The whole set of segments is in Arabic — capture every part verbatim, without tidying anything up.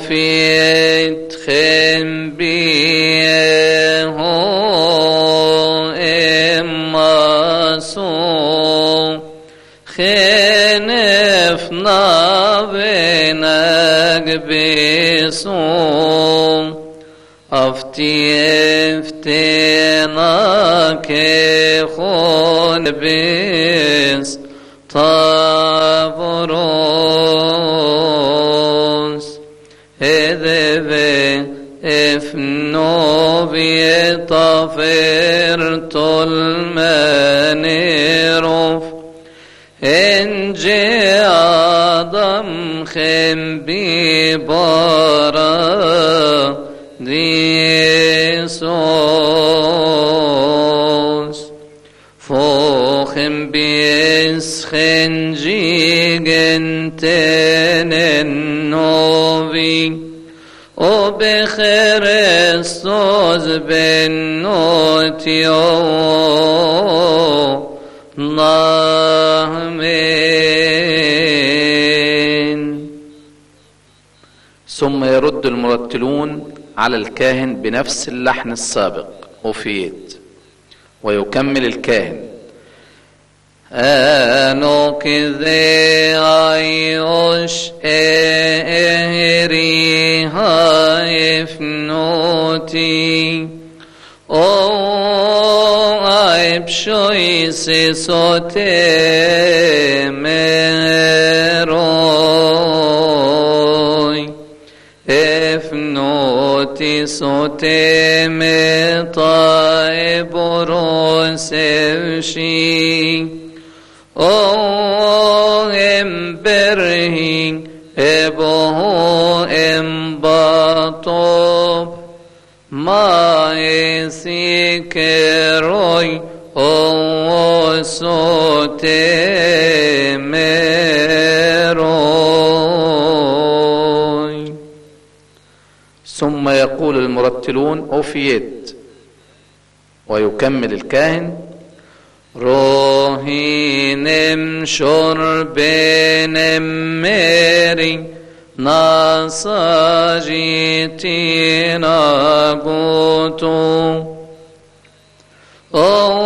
وفيت خم بيه إما سو خنفنا بينك بسوم أفتي افتنا كخون بس طابروس هذا افنو بيطفرت المنيروف إن جاء آدم خم ببارا ديسوس فوخم بيسخن جيجن تننوبي وبخريستوس بنوتيو آمين. ثم يرد المرتلون على الكاهن بنفس اللحن السابق أوفيت، ويكمل الكاهن: أنو كذي عيوش إهري هايف نوتي أو عيب شويسي صوتي مروي افنوتي صوتي مطايب روسوشي أو امبرهي ابوه امباطوب ما يسيكروي أو صوتي مروي. ثم يقول المرتلون أوفيت، ويكمل الكاهن: روحي نمشر بين ميري ناساجيتي ناغوتو أو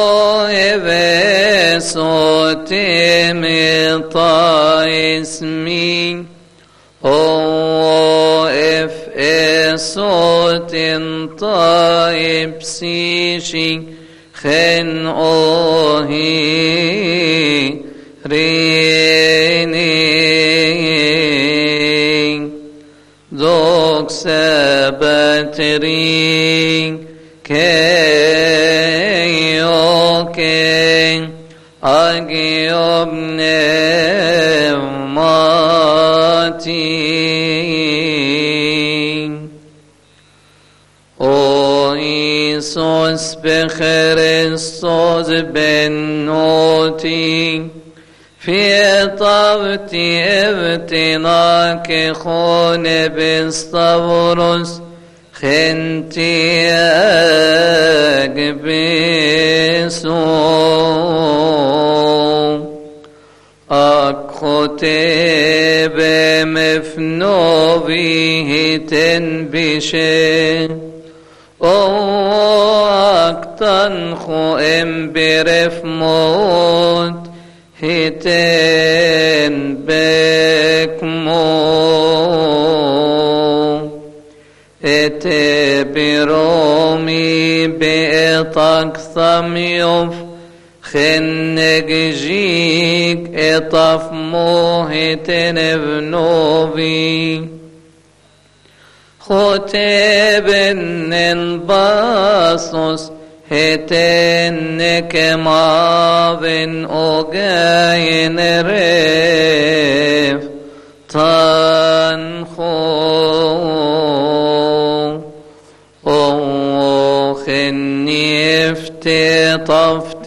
إبسوتي مطا اسمي أو إف إسوت طائب سيشي خن أوهي ريني دوك سبترين كيوكين أجيب نماتين أو إيسوس بخريستوس بنوتي في طبتي ابتناك خون بستبرس خنتي أقبسو أكختي بمفنو به تنبشي أو أكتنخو ام برف موت هتن بكمو اتبرومي بإطاق ثميوف خنق جيك اطف موهتن ابنوبي ختبن انباسوس هتن كماذن اوغاين ريف تنخو او خنيفت طفت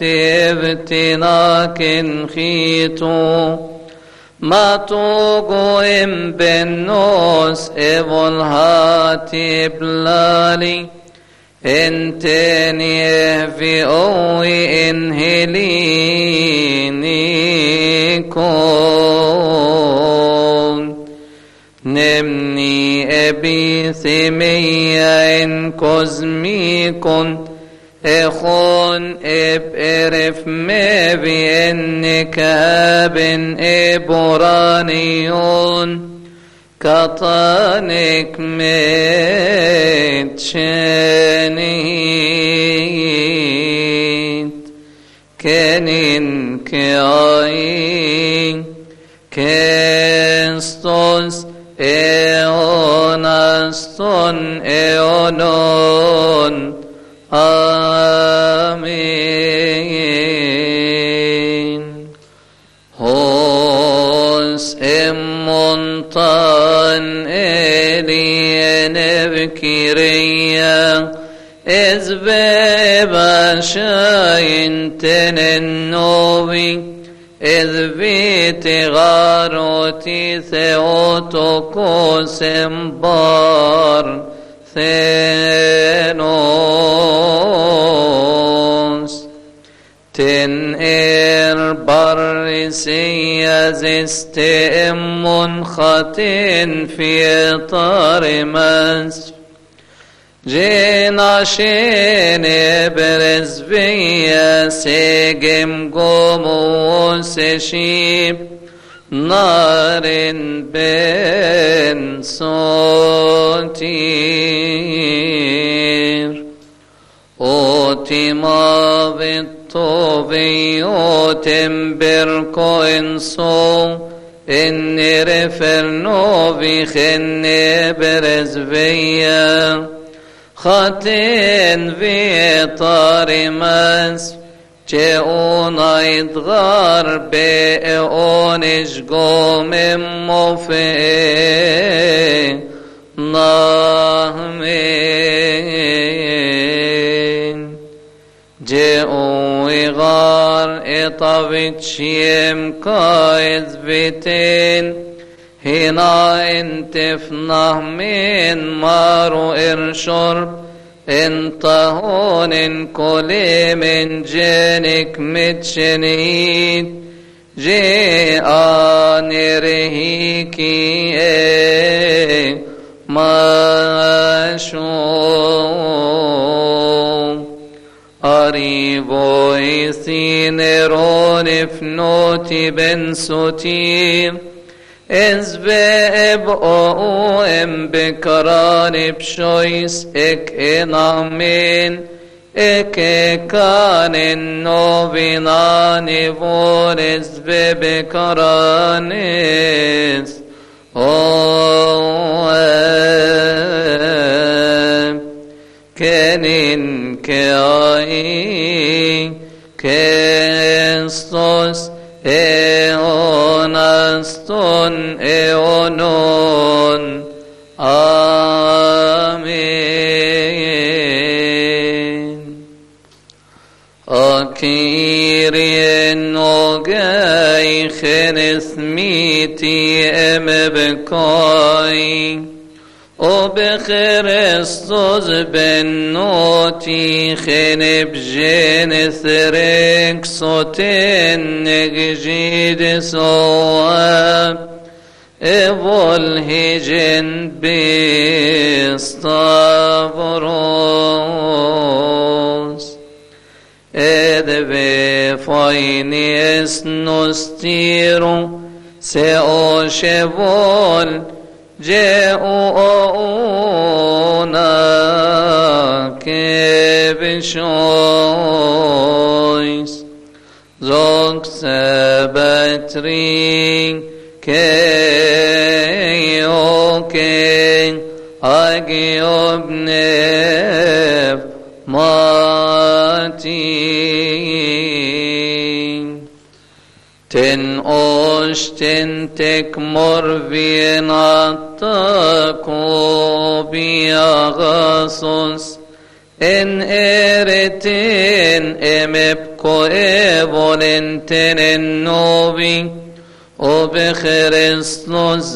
ابتناك خيتو ما توقوم بالنوس ابن هاتي بلالي انتني في اوي انهليني كون نمني ابيثيميا ان كوزميكون اخون اب ارف ما بانك ابن ابرانيون كطانك متشانيت كنين كاين كنستوس ايونستون ايونون آمين. هوس امونطان الين بكريا إذ بيبا شاين تننوبي إذ بيتي غاروتي ثيوتوكو سمبار ثينوس تن إر برسي زستئم خطين في طارمس جينا شين برز بيا سيجم قومو سشيب نار بين صوتير اوتما بالطوبي اوتم بركو انسو ان رفرنو بخن برز بيا خاتين في طارمس جاءون يدغار بأونش قوم مفي ناهمين جاءوا يغار اطابت شيم كايز بيتين هنا انتفناه من مارو ارشرب انتهون كل من جنك متشنيد جاء نرهيكي ماشو قريبو يسينرون فنوتي بن سوتيم إذ بأبقو ام بكران بشويس اك انامين اك كان النوبينان فورز ببكرانيس او كنين كاي كنستوس ايونستون ايونون آمين. أكيرين نوغاي خرثميتي ام بكاي وبخريستوس بنوتي خنب جين ثريك صوتين نجيد صواب اول هجن بيستافروس اذ بفايني اسنستيرو سيو شبول جاءونا كبشويس زوك سبترين كيوكين اجيوب نف ماتين تن اوش تن تكمر فينا تاكو بيا غاسوس ان ارتين امبكو ايبولن تن النوبي وبخريستوس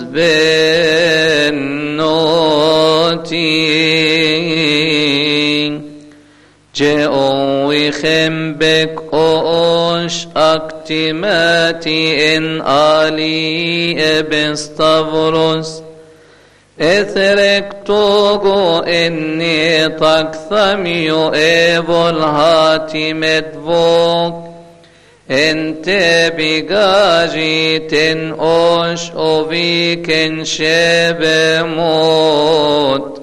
بنوتي جاءوا يخنبك اوش اكتماتي ان آلي ابستافروس إثرك توغو إني تكثمي إبل هاتي مدفوك انت بقاجي تنقش وبيكن شب موت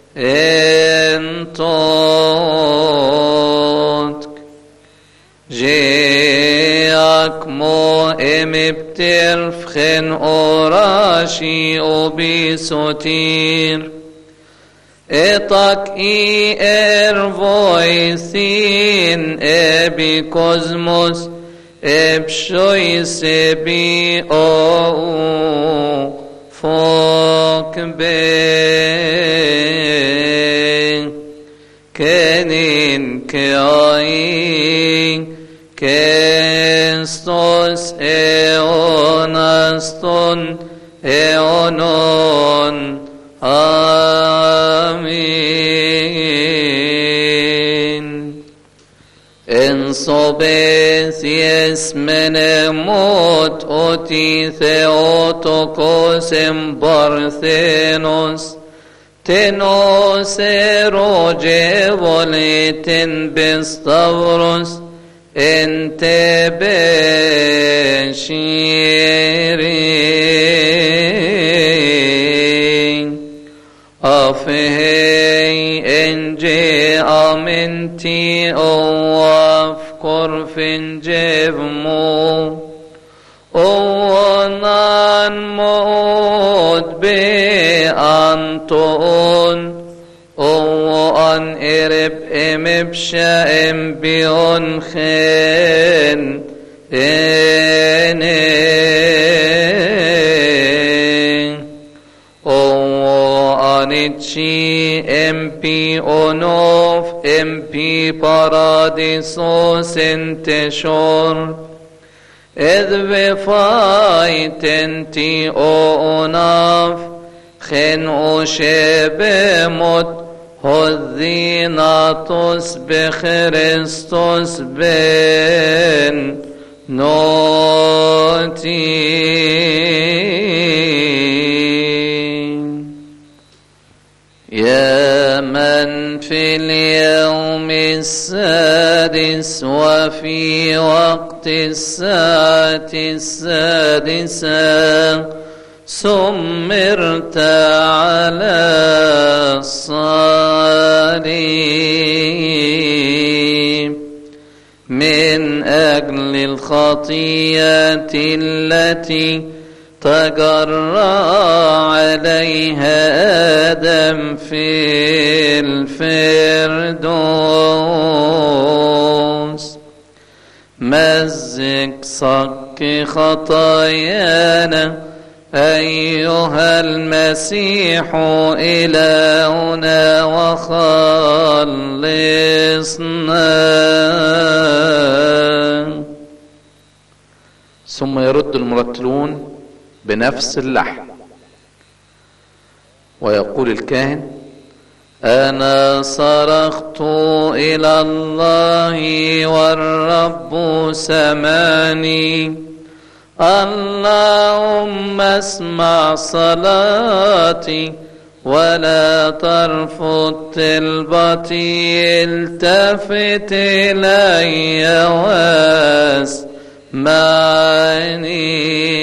انتوتك جيك مو ام بتلفخن اوراشي وبيسوتير اتك اي ارفويسين ابي كوزموس ابشوي سبي او فوق بي كنين كاي كستوس اونستون اونون آمين إن صبيث يسمن موت أوتي ثيوتوكوس برثينوس تنوس روجي وليتن بستوروس انت بشيرين أفهي إنجي أمنتي أوافكر فنجبمو أونان موت بأنتون أوان إرب إمبشا إمبيون خين إنين أوانيتشي إمبي أونوف إمبي باراديسوس انتشور إذ بفايت انتي أوناف خن أشبمت هذيناتوس بخريستوس بن نوتي يا من في اليوم السادس وفي وقت الساعة السادسة سمرت على الصليب من أجل الخطيئة التي تجرى عليها آدم في الفردوس مزق صك خطايانا أيها المسيح إلهنا وخلصنا. ثم يرد المرتلون بنفس اللحن ويقول الكاهن: أنا صرخت إلى الله والرب سمعني، اللهم اسمع صلاتي ولا ترفض طلبتي، التفت إلي واسمعني.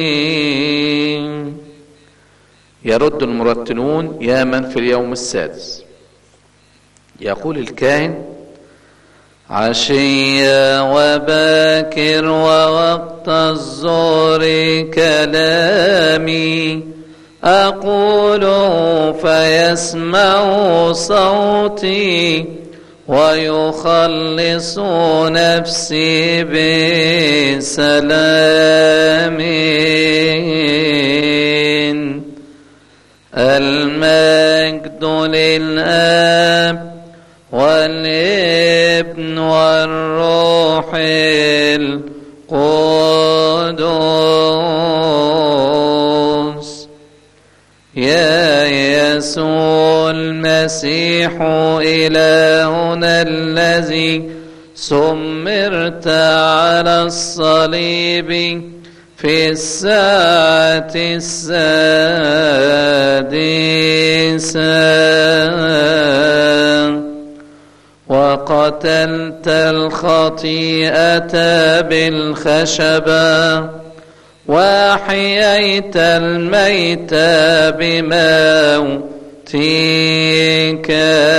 يرد المرتلون: يا من في اليوم السادس. يقول الكاهن: عشية وباكر ووقت الظهر كلامي أقول فيسمع صوتي ويخلص نفسي بسلام. المجد للآب والابن والروح القدس. يا يسوع المسيح إلهنا الذي سمرت على الصليب في الساعة السادسة وقتلت الخطيئة بالخشبة وأحييت الميت بموتك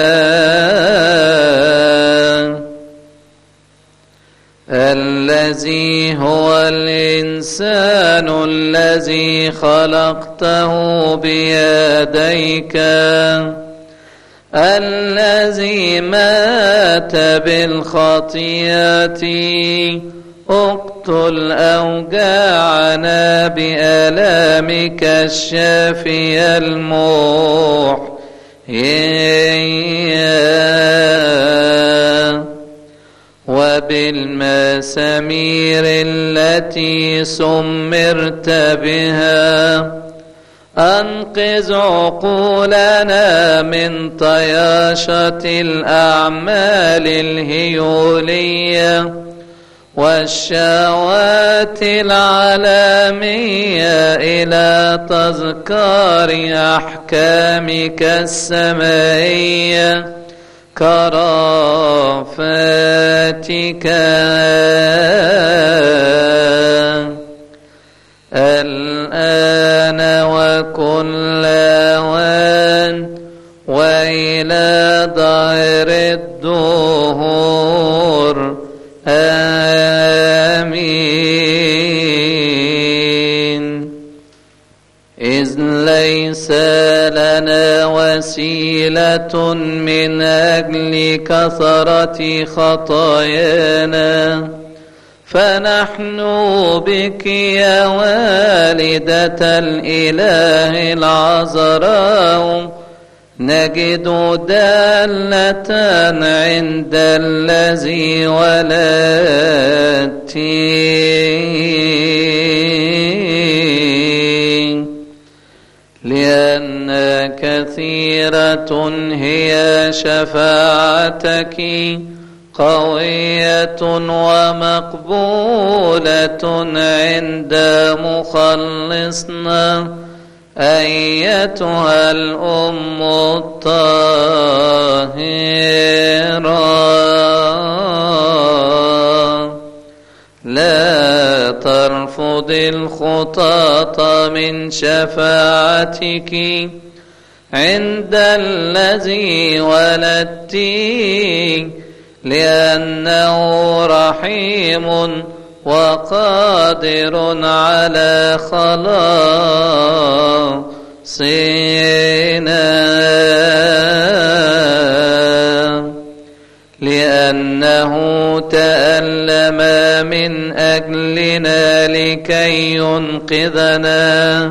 الذي هو الإنسان الذي خلقته بيديك الذي مات بالخطيئة اقتل أوجاعنا بآلامك الشافية المحيية وبالمسامير التي سمرت بها أنقذ عقولنا من طياشة الأعمال الهيولية والشهوات العالمية إلى تذكار أحكامك السمائية كرافتك الآن وكل آوان وإلى دهر الدهور آمين. إذ ليس لنا وسيلة من أجل كثرة خطايانا فنحن بك يا والدة الإله العذراء نجد دالة عند الذي ولدتي لأن كثيرة هي شفاعتك قوية ومقبولة عند مخلصنا أيتها الأم الطاهرة لا ترفض الخطاة من شفاعتك عند الذي ولدتي لأنه رحيم وقادر على خلاصنا لأنه تألم من أجلنا لكي ينقذنا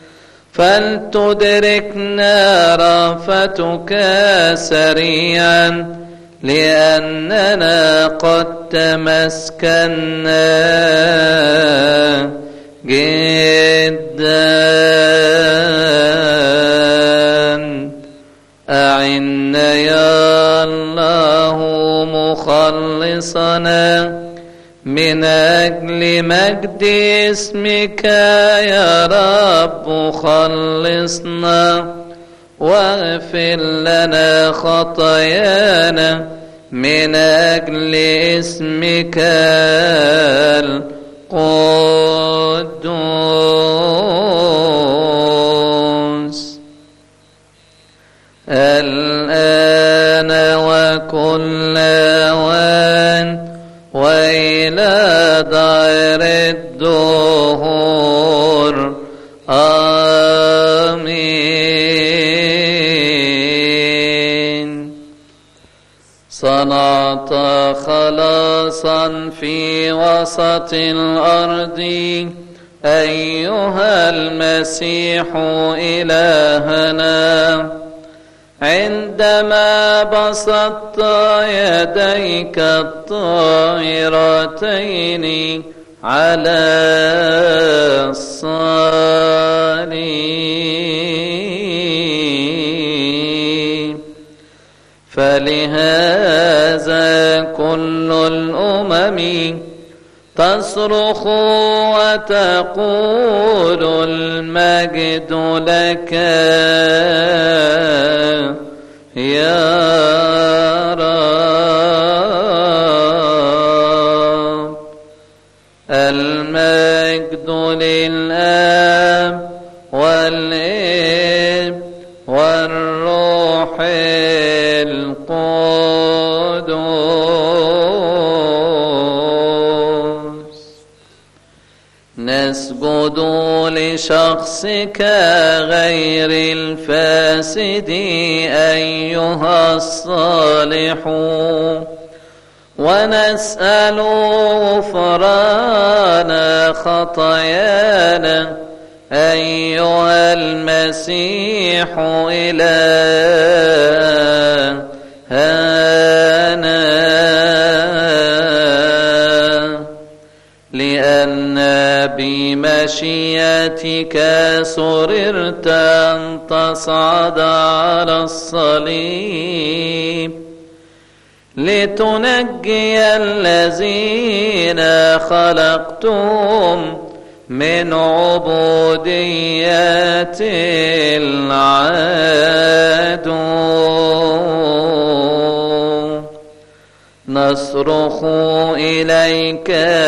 فلتدركنا رافتك سريعا لأننا قد تمسكنا جدا أعنا يا الله مخلصنا من أجل مجد اسمك يا رب خلصنا واغفر لنا خطايانا من أجل اسمك القدوس الآن وكل آوان وإلى دهر الدهور آمين. صنعت خلاصا في وسط الأرض أيها المسيح إلهنا عندما بسطت يديك الطاهرتين على الصليب فلهذا كل الأمم تصرخ وتقول المجد لك يا رب. المجد للآب والابن والروح القدس. نسجد لشخصك غير الفاسد أيها الصالح، ونسأل غفران خطايانا أيها المسيح إلهنا، لأن بمشيئتك سررت أن تصعد على الصليب لتنجي الذين خلقتم من عبودية العدو. نصرخ إليك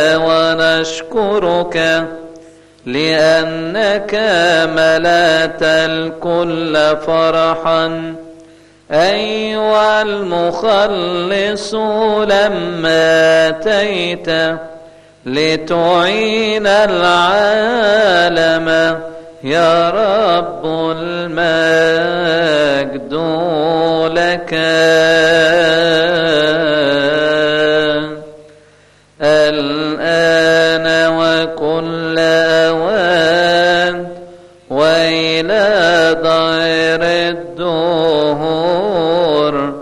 ونشكرك لأنك ملأت الكل فرحا أيها المخلص لما أتيت لتعين العالم يا رب المجد لك الآن وكل أوان وإلى دائر الدهور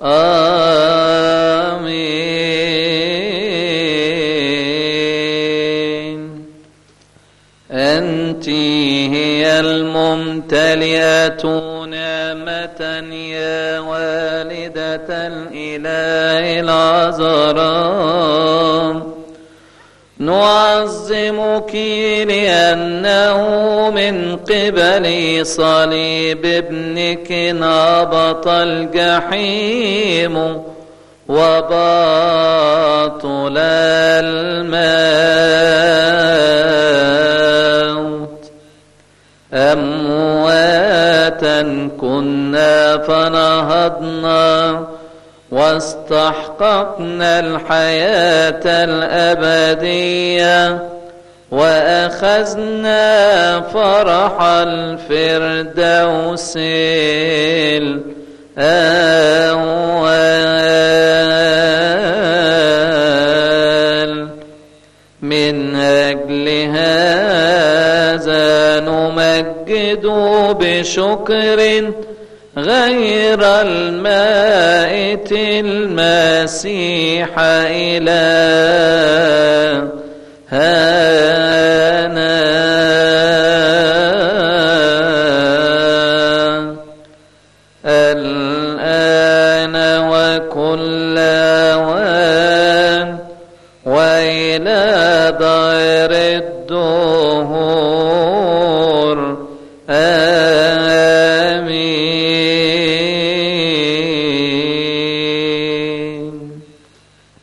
آمين. أنت هي الممتلئة نعمة يا والدة الإله العذراء، نعظمك لأنه من قبل صليب ابنك نهبط الجحيم وباطل الموت. أمواتا كنا فنهضنا واستحققنا الحياة الأبدية وأخذنا فرح الفردوس الأول. من أجل هذا نمجد بشكر غير المائت المسيح إلهنا الآن وكل أوان وإلى دائر الدهور